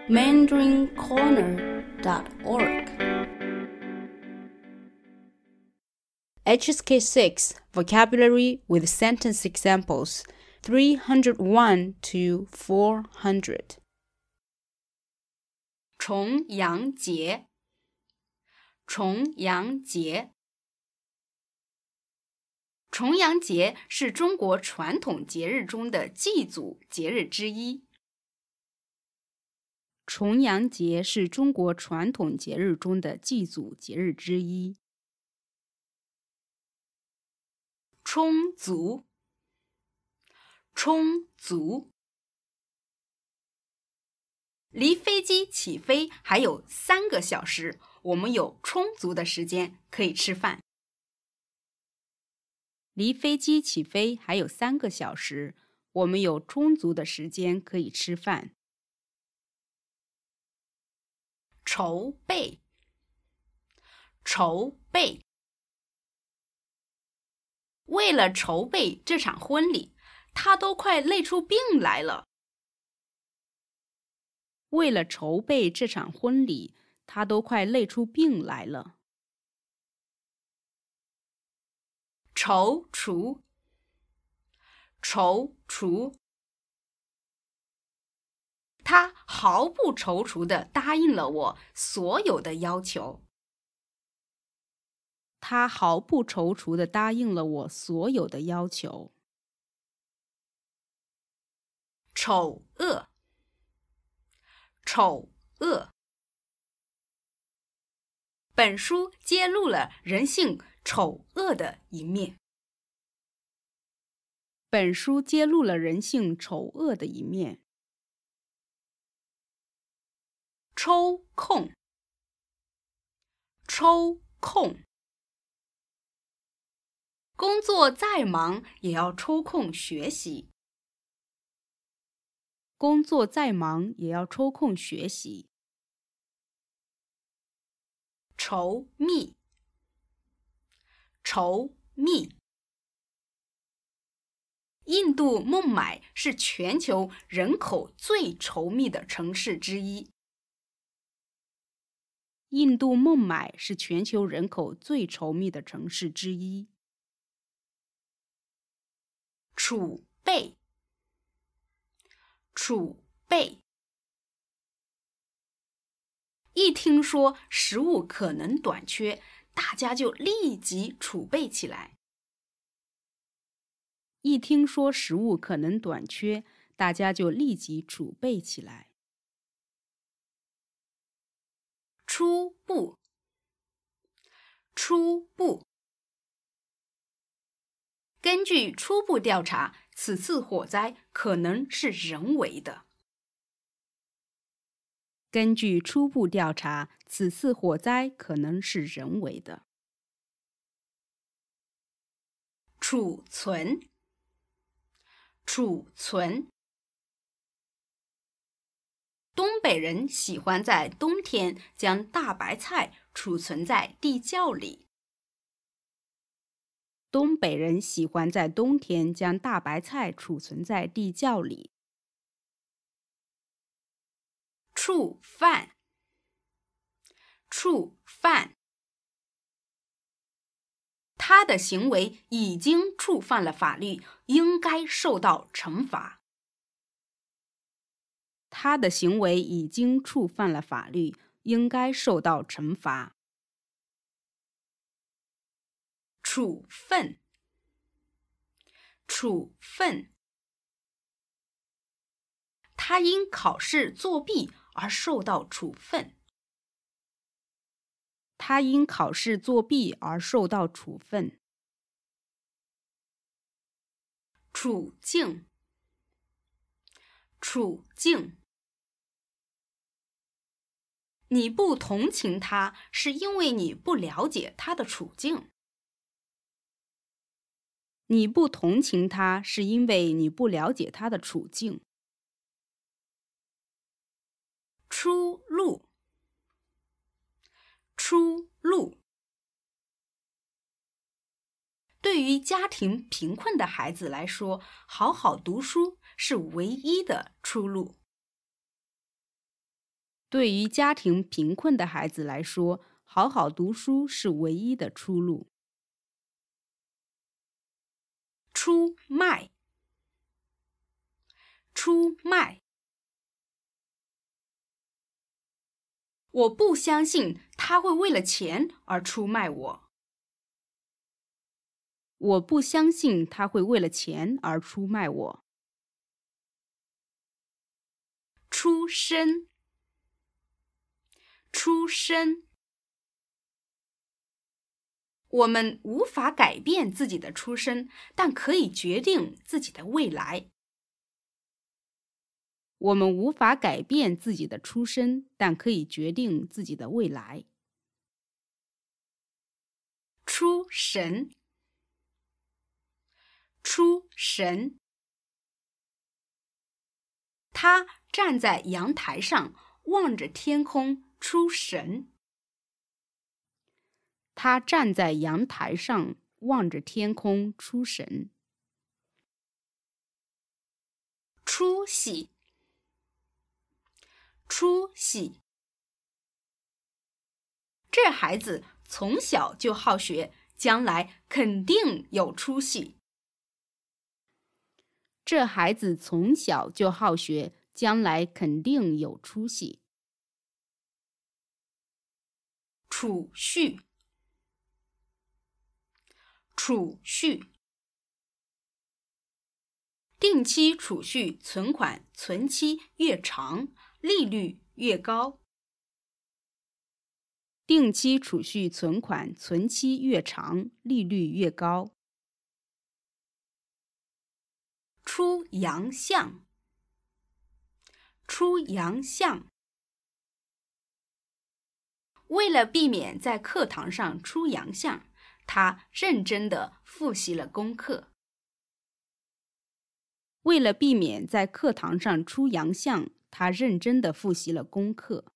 mandarincorner.org. HSK6 Vocabulary with Sentence Examples 301 to 400. 重阳节，重阳节。重阳节是中国传统节日中的祭祖节日之一。重阳节是中国传统节日中的祭祖节日之一。充足，充足。离飞机起飞还有3个小时，我们有充足的时间可以吃饭。离飞机起飞还有3个小时，我们有充足的时间可以吃饭。筹备，筹备。为了筹备这场婚礼，他都快累出病来了。为了筹备这场婚礼，他都快累出病来了。踌躇，踌躇。他毫不踌躇地答应了我所有的要求。他毫不踌躇地答应了我所有的要求。丑恶，丑恶。本书揭露了人性丑恶的一面。本书揭露了人性丑恶的一面。抽空，抽空。工作再忙也要抽空学习。工作再忙也要抽空学习。稠密，稠密。印度孟买是全球人口最稠密的城市之一。印度孟买是全球人口最稠密的城市之一。储备，储备。一听说食物可能短缺，大家就立即储备起来。一听说食物可能短缺，大家就立即储备起来。初步，初步。根据初步调查，此次火灾可能是人为的。根据初步调查，此次火灾可能是人为的。储存，储存。东北人喜欢在冬天将大白菜储存在地窖里。东北人喜欢在冬天将大白菜储存在地窖里。触犯，触犯。他的行为已经触犯了法律，应该受到惩罚。他的行为已经触犯了法律，应该受到惩罚。处分，处分。他因考试作弊而受到处分。他因考试作弊而受到处分。处境，处境。你不同情他，是因为你不了解他的处境。你不同情他，是因为你不了解他的处境。出路，出路。对于家庭贫困的孩子来说，好好读书是唯一的出路。 对于家庭贫困的孩子来说，好好读书是唯一的出路。出卖，出卖。我不相信他会为了钱而出卖我。我不相信他会为了钱而出卖我。出身，出身。我们无法改变自己的出身，但可以决定自己的未来。我们无法改变自己的出身，但可以决定自己的未来。出神，出神。他站在阳台上，望着天空出神。他站在阳台上，望着天空出神。出息，出息。这孩子从小就好学，将来肯定有出息。这孩子从小就好学，将来肯定有出息。储蓄，储蓄。定期储蓄存款存期越长，利率越高。定期储蓄存款存期越长，利率越高。出洋相，出洋相。为了避免在课堂上出洋相，他认真地复习了功课。为了避免在课堂上出洋相，他认真地复习了功课。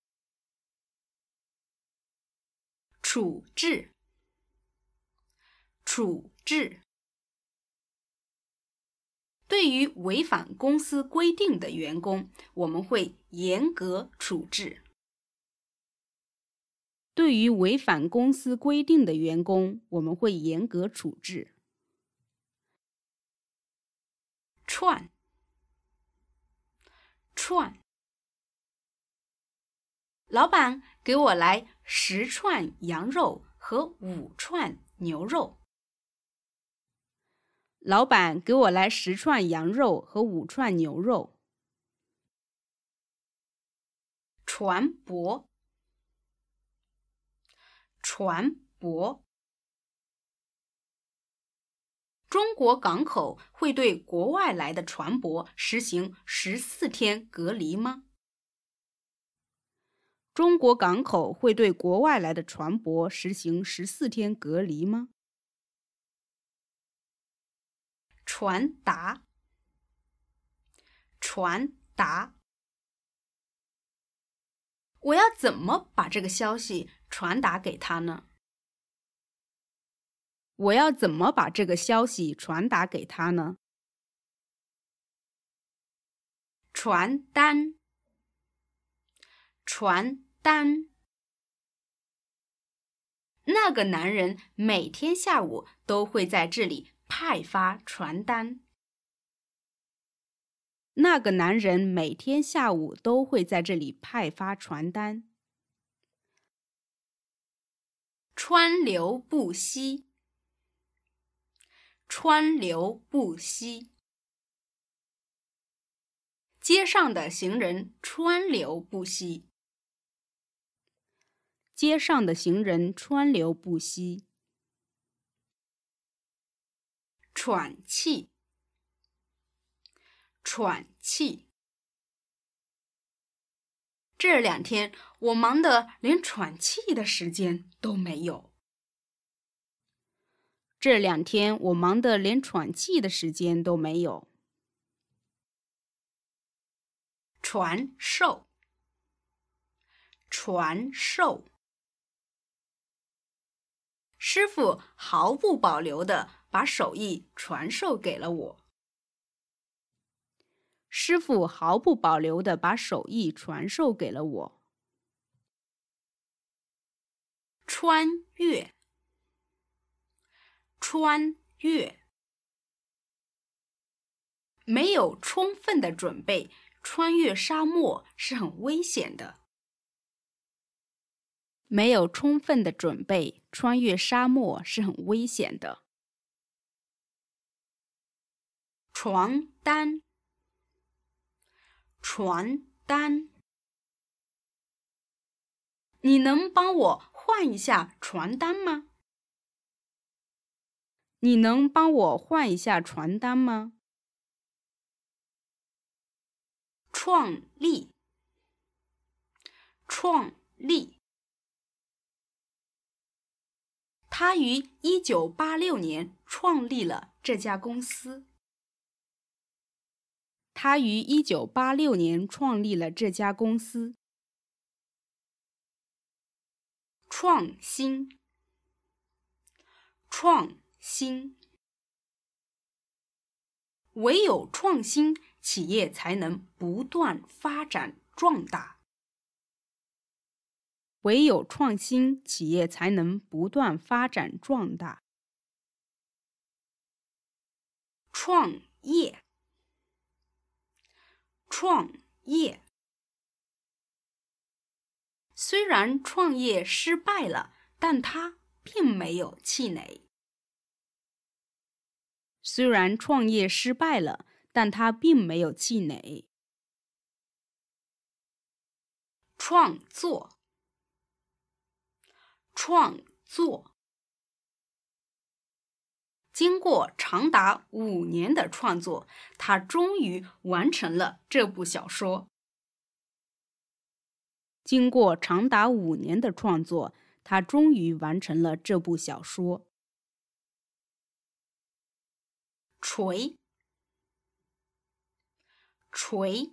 处置，处置。对于违反公司规定的员工，我们会严格处置。对于违反公司规定的员工，我们会严格处置。串，串。老板，给我来10串羊肉和5串牛肉。老板，给我来10串羊肉和5串牛肉。船舶，船舶。中国港口会对国外来的船舶实行14天隔离吗？中国港口会对国外来的船舶实行14天隔离吗？传达，传达。我要怎么把这个消息传达给他呢？我要怎么把这个消息传达给他呢？传单，传单。那个男人每天下午都会在这里派发传单。那个男人每天下午都会在这里派发传单。川流不息，川流不息。街上的行人川流不息。街上的行人川流不息。喘气，喘气。这2天我忙得连喘气的时间都没有。这2天我忙得连喘气的时间都没有。传授，传授。师傅毫不保留地把手艺传授给了我。师傅毫不保留地把手艺传授给了我。 穿越，穿越。没有充分的准备，穿越沙漠是很危险的。没有充分的准备，穿越沙漠是很危险的。床单，床单。你能帮我换一下床单吗？你能帮我换一下床单吗？创立，创立。他于1986年创立了这家公司。他于1986年创立了这家公司。创新，创新。唯有创新，企业才能不断发展壮大。唯有创新，企业才能不断发展壮大。创业，创业。虽然创业失败了，但他并没有气馁。虽然创业失败了，但他并没有气馁。创作，创作。经过长达5年的创作，他终于完成了这部小说。经过长达5年的创作，他终于完成了这部小说。锤，锤。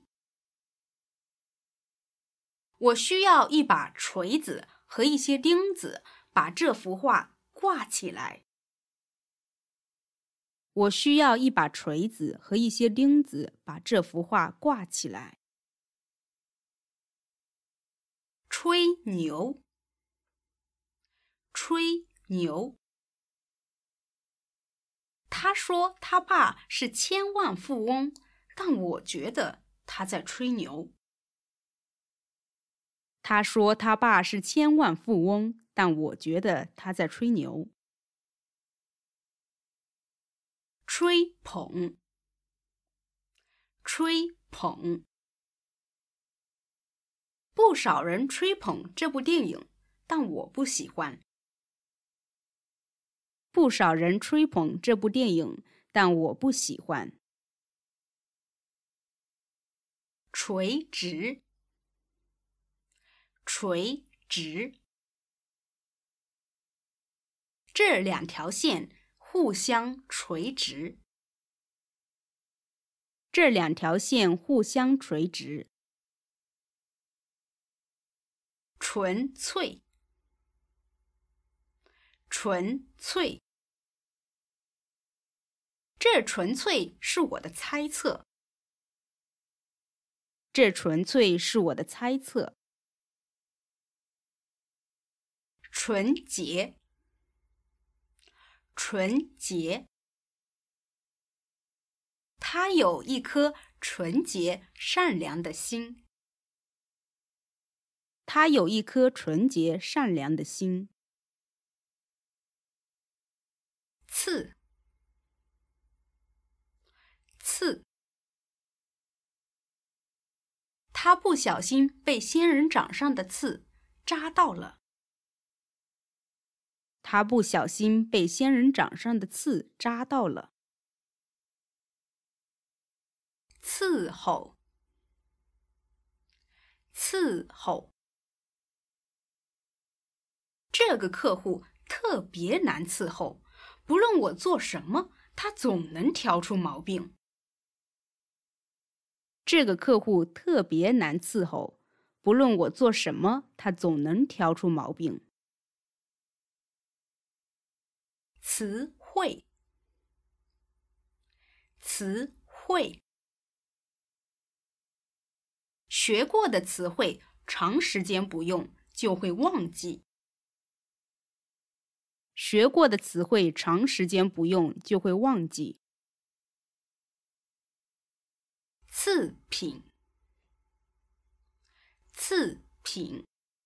我需要一把锤子和一些钉子，把这幅画挂起来。我需要一把锤子和一些钉子，把这幅画挂起来。吹牛，吹牛。他说他爸是千万富翁，但我觉得他在吹牛。他说他爸是千万富翁，但我觉得他在吹牛。吹捧，吹捧。不少人吹捧这部电影，但我不喜欢。不少人吹捧这部电影，但我不喜欢。垂直，垂直。这2条线互相垂直。这2条线互相垂直。纯粹，纯粹。这纯粹是我的猜测。这纯粹是我的猜测。纯洁，纯洁。他有一颗纯洁善良的心。他有一颗纯洁善良的心。刺，刺。他不小心被仙人掌上的刺扎到了。他不小心被仙人掌上的刺扎到了。伺候，伺候。这个客户特别难伺候，不论我做什么，他总能挑出毛病。这个客户特别难伺候，不论我做什么，他总能挑出毛病。词汇，词汇。学过的词汇，长时间不用就会忘记。 学过的词汇长时间不用就会忘记。次品，次品。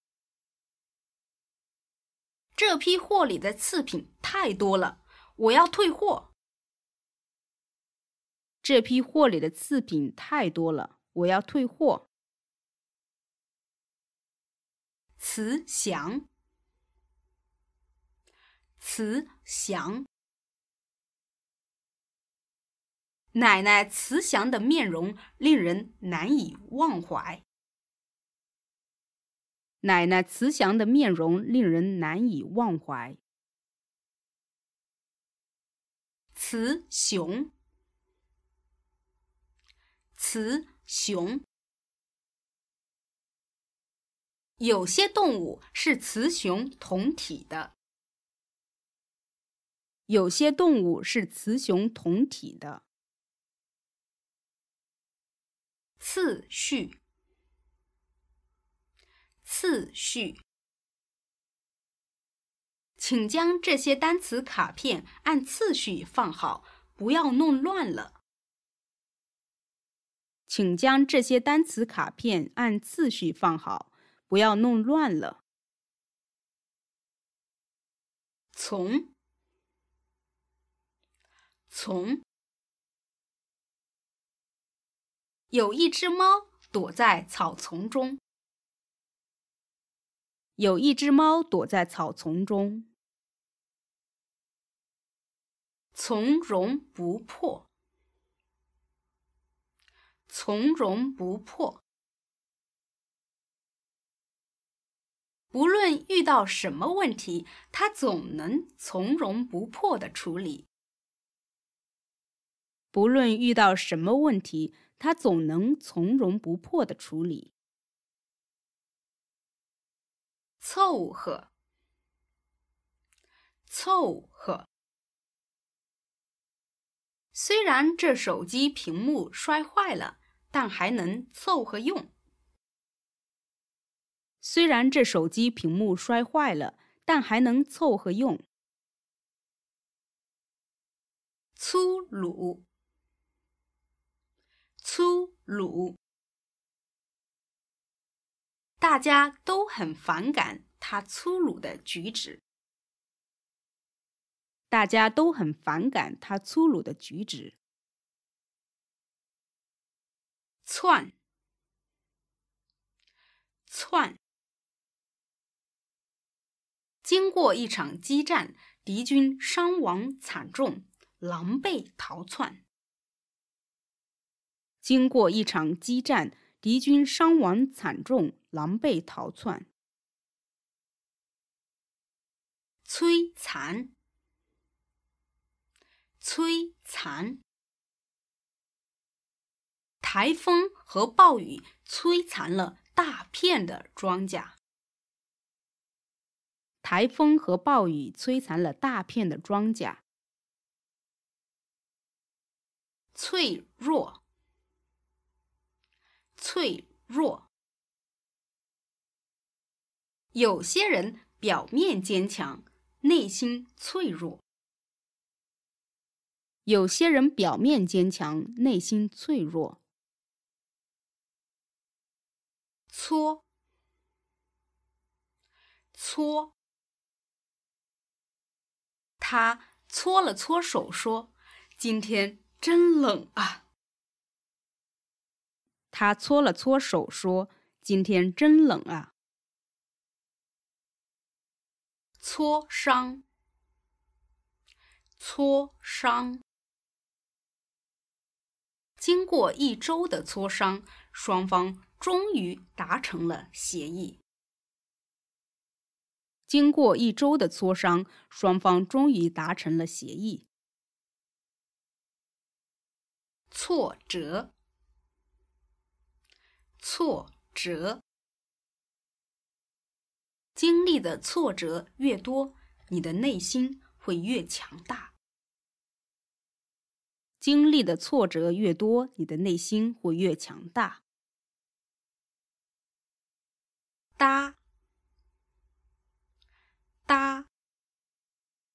这批货里的次品太多了，我要退货。这批货里的次品太多了，我要退货。慈祥，慈祥。奶奶慈祥的面容令人难以忘怀。奶奶慈祥的面容令人难以忘怀。雌雄，雌雄。有些动物是雌雄同体的。有些动物是雌雄同体的。次序，次序。请将这些单词卡片按次序放好，不要弄乱了。请将这些单词卡片按次序放好，不要弄乱了。从，从。有一只猫躲在草丛中。有一只猫躲在草丛中。从容不迫，从容不迫。不论遇到什么问题，他总能从容不迫地处理。不论遇到什么问题，他总能从容不迫地处理。凑合，凑合。虽然这手机屏幕摔坏了，但还能凑合用。虽然这手机屏幕摔坏了，但还能凑合用。粗鲁，粗鲁。大家都很反感他粗鲁的举止。大家都很反感他粗鲁的举止。窜，窜。经过一场激战，敌军伤亡惨重，狼狈逃窜。经过一场激战，敌军伤亡惨重，狼狈逃窜。摧残，摧残。台风和暴雨摧残了大片的庄稼。台风和暴雨摧残了大片的庄稼。脆弱，脆弱。有些人表面坚强，内心脆弱。有些人表面坚强，内心脆弱。搓，搓。他搓了搓手说：“今天真冷啊。”他搓了搓手说：“今天真冷啊。”磋商，磋商。经过1周的磋商，双方终于达成了协议。经过1周的磋商，双方终于达成了协议。挫折，挫折。经历的挫折越多，你的内心会越强大。经历的挫折越多，你的内心会越强大。搭，搭。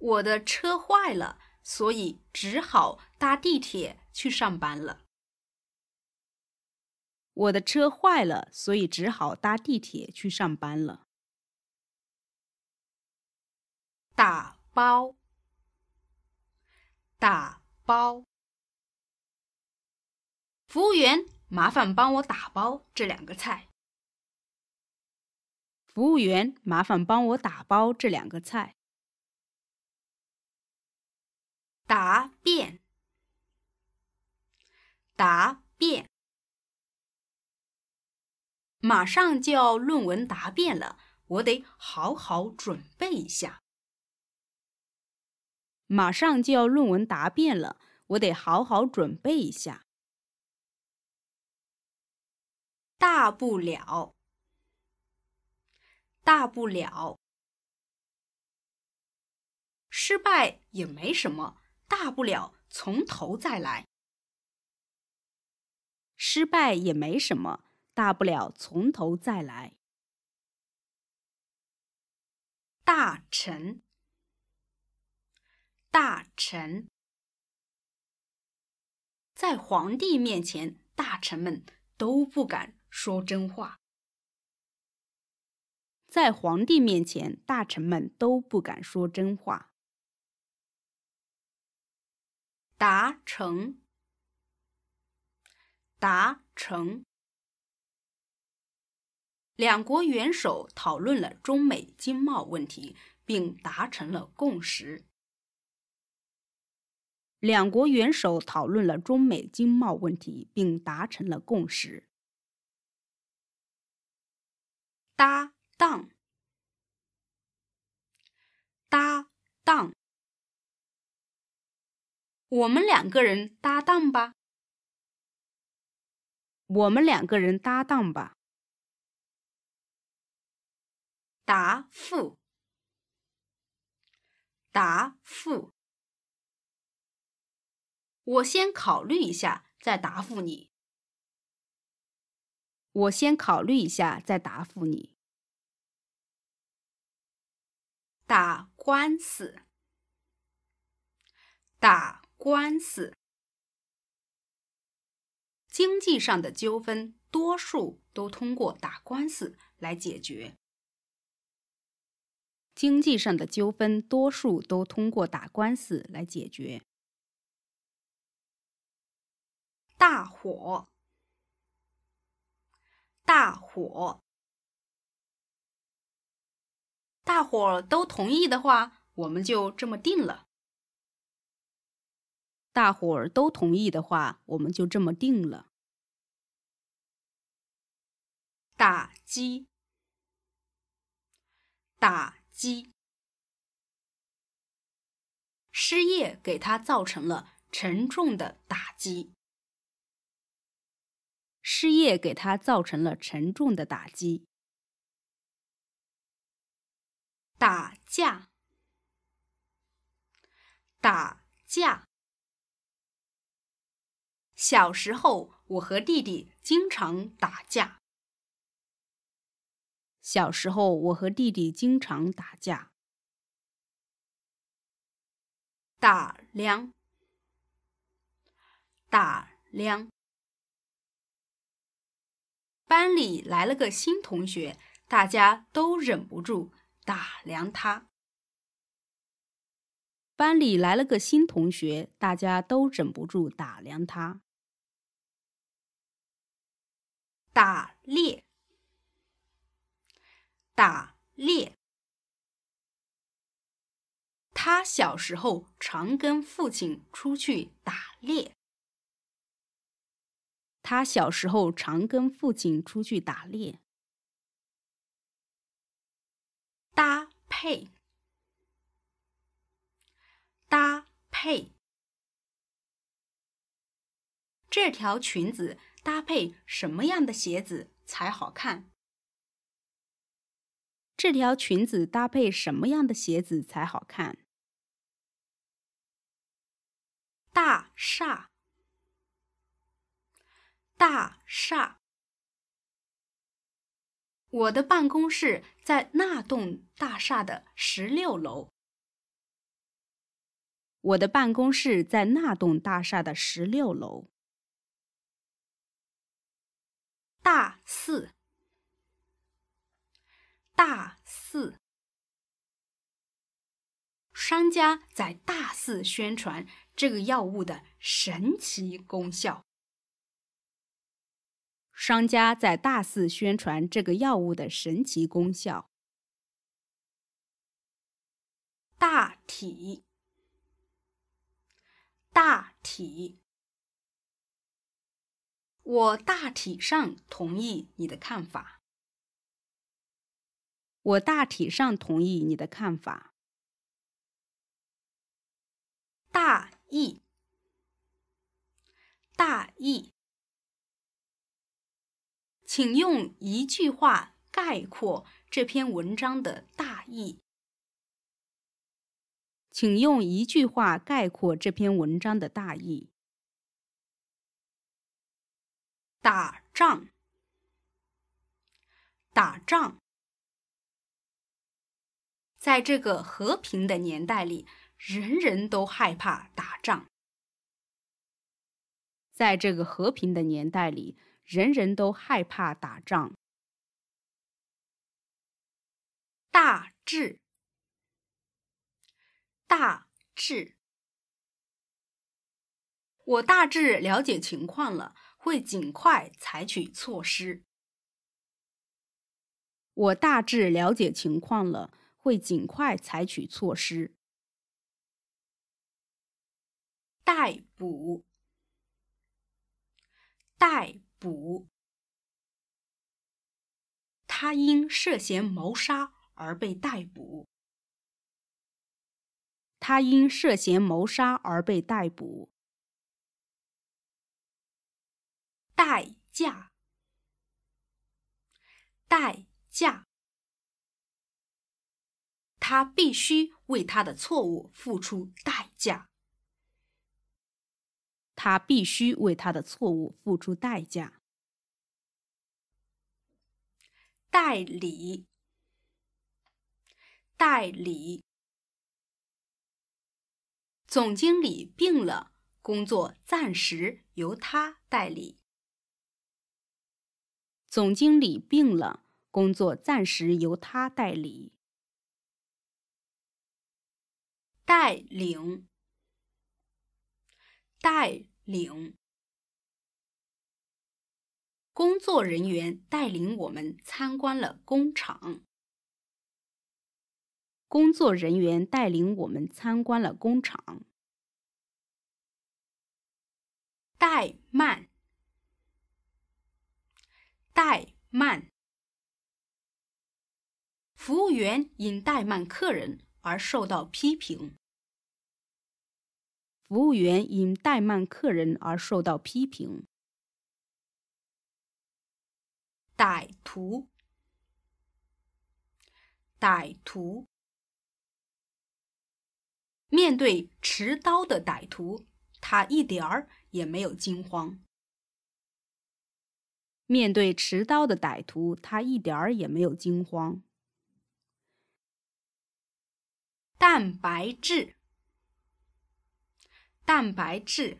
我的车坏了，所以只好搭地铁去上班了。 我的车坏了，所以只好搭地铁去上班了。 打包，打包。服务员，麻烦帮我打包这2个菜。 服务员，麻烦帮我打包这2个菜。 答辩，答辩。马上就要论文答辩了，我得好好准备一下。 马上就要论文答辩了，我得好好准备一下。 大不了，大不了。失败也没什么，大不了从头再来。 失败也没什么，大不了从头再来。 大臣，大臣。在皇帝面前，大臣们都不敢说真话。 在皇帝面前，大臣们都不敢说真话。 达成，达成。2国元首讨论了中美经贸问题，并达成了共识。 2国元首讨论了中美经贸问题，并达成了共识。 搭档，搭档。我们2个人搭档吧。 我们2个人搭档吧。 答复，答复。我先考虑一下，再答复你。 我先考虑一下，再答复你。 打官司，打官司。经济上的纠纷，多数都通过打官司来解决。 经济上的纠纷，多数都通过打官司来解决。 大火，大火。大伙都同意的话，我们就这么定了。 大伙儿都同意的话，我们就这么定了。 打击，打击。失业给他造成了沉重的打击。 失业给他造成了沉重的打击。 打架，打架。小时候，我和弟弟经常打架。 小时候，我和弟弟经常打架。 打量，打量。班里来了个新同学，大家都忍不住打量他。 班里来了个新同学，大家都忍不住打量他。 打猎，打猎。他小时候常跟父亲出去打猎。 他小时候常跟父亲出去打猎。 搭配，搭配。这条裙子搭配什么样的鞋子才好看？ 这条裙子搭配什么样的鞋子才好看？ 大厦，大厦。我的办公室在那栋大厦的16楼。 我的办公室在那栋大厦的16楼。 大肆，大肆。商家在大肆宣传这个药物的神奇功效。 商家在大肆宣传这个药物的神奇功效。 大体，大体。我大体上同意你的看法。 我大体上同意你的看法。 大意，大意。请用一句话概括这篇文章的大意。 请用一句话概括这篇文章的大意。 打仗，打仗。在这个和平的年代里，人人都害怕打仗。 在这个和平的年代里，人人都害怕打仗。 大致，大致。我大致了解情况了，会尽快采取措施。 我大致了解情况了，会尽快采取措施。 逮捕，逮捕。他因涉嫌谋杀而被逮捕。 他因涉嫌谋杀而被逮捕。 代价，代价。他必须为他的错误付出代价。 他必须为他的错误付出代价。 代理，代理。总经理病了，工作暂时由他代理。 总经理病了，工作暂时由他代理。 带领，带领。工作人员带领我们参观了工厂。 工作人员带领我们参观了工厂。 怠慢，怠慢。服务员因怠慢客人而受到批评。 服务员因怠慢客人而受到批评。 歹徒，歹徒。面对持刀的歹徒，他一点儿也没有惊慌。 面对持刀的歹徒，他一点儿也没有惊慌。 蛋白质，蛋白质。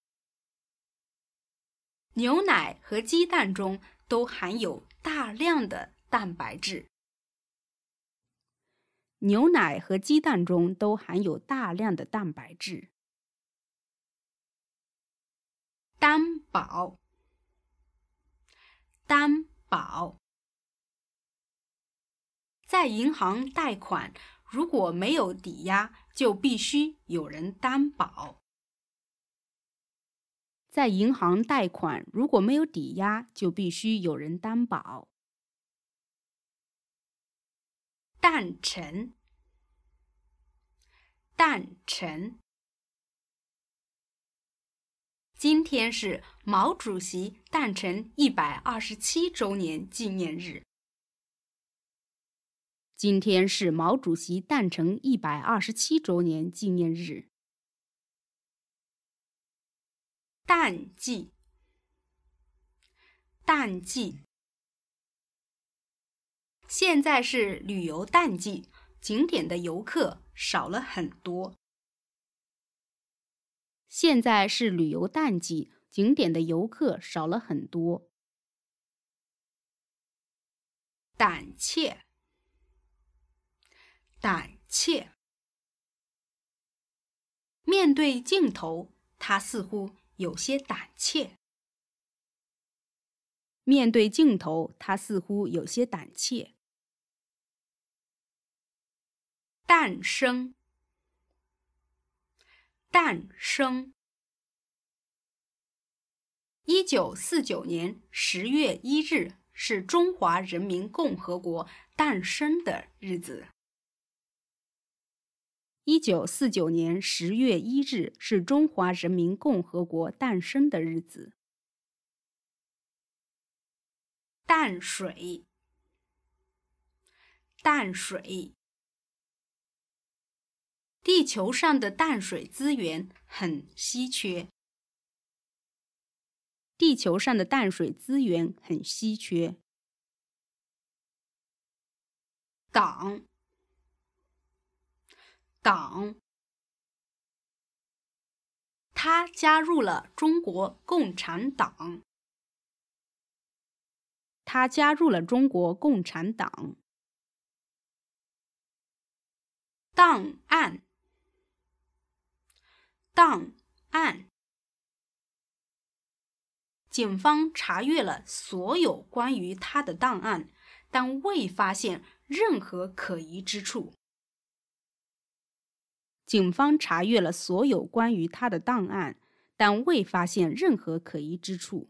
牛奶和鸡蛋中都含有大量的蛋白质。 牛奶和鸡蛋中都含有大量的蛋白质。 担保，担保。在银行贷款，如果没有抵押，就必须有人担保。 在银行贷款，如果没有抵押，就必须有人担保。 诞辰，诞辰。今天是毛主席诞辰127周年纪念日。 今天是毛主席诞辰127周年纪念日。 淡季，淡季。现在是旅游淡季，景点的游客少了很多。 现在是旅游淡季，景点的游客少了很多。 胆怯，胆怯。面对镜头，他似乎有些胆怯。 面对镜头，他似乎有些胆怯。 诞生，诞生。1949年10月1日是中华人民共和国诞生的日子。 1949年10月1日是中华人民共和国诞生的日子。 淡水，淡水。地球上的淡水资源很稀缺。 地球上的淡水资源很稀缺。 党，党。他加入了中国共产党。 他加入了中国共产党。 档案，档案。警方查阅了所有关于他的档案，但未发现任何可疑之处。 警方查阅了所有关于他的档案，但未发现任何可疑之处。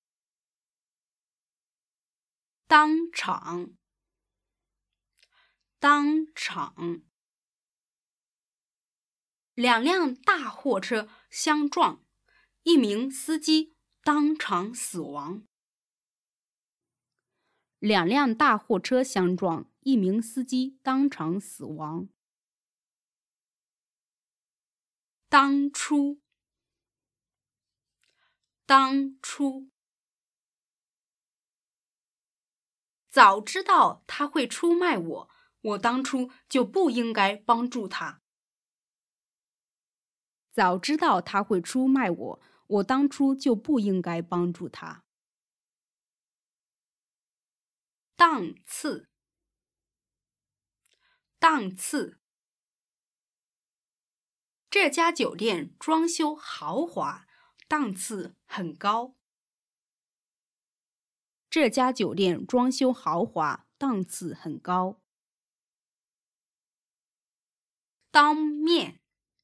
当场，当场。两辆大货车相撞，一名司机当场死亡。 两辆大货车相撞，一名司机当场死亡。 当初，当初。早知道他会出卖我，我当初就不应该帮助他。 早知道他会出卖我，我当初就不应该帮助他。 档次，档次。这家酒店装修豪华，档次很高。 这家酒店装修豪华，档次很高。 当面，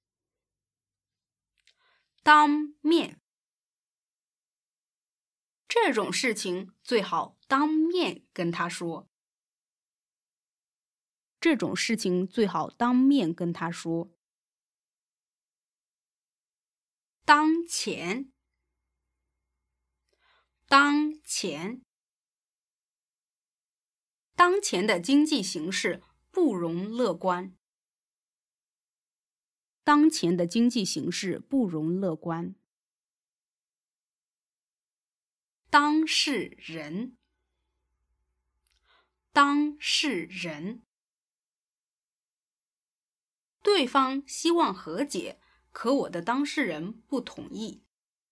当面。这种事情最好当面跟他说。 这种事情最好当面跟他说。 当前，当前。当前的经济形势不容乐观。 当前的经济形势不容乐观。 当事人，当事人。对方希望和解，可我的当事人不同意。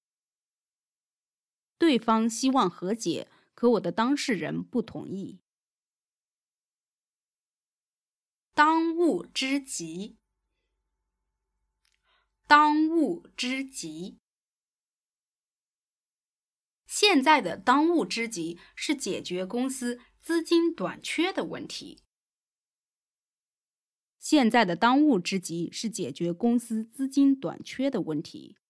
对方希望和解，可我的当事人不同意。 当务之急，当务之急。现在的当务之急是解决公司资金短缺的问题。 现在的当务之急是解决公司资金短缺的问题。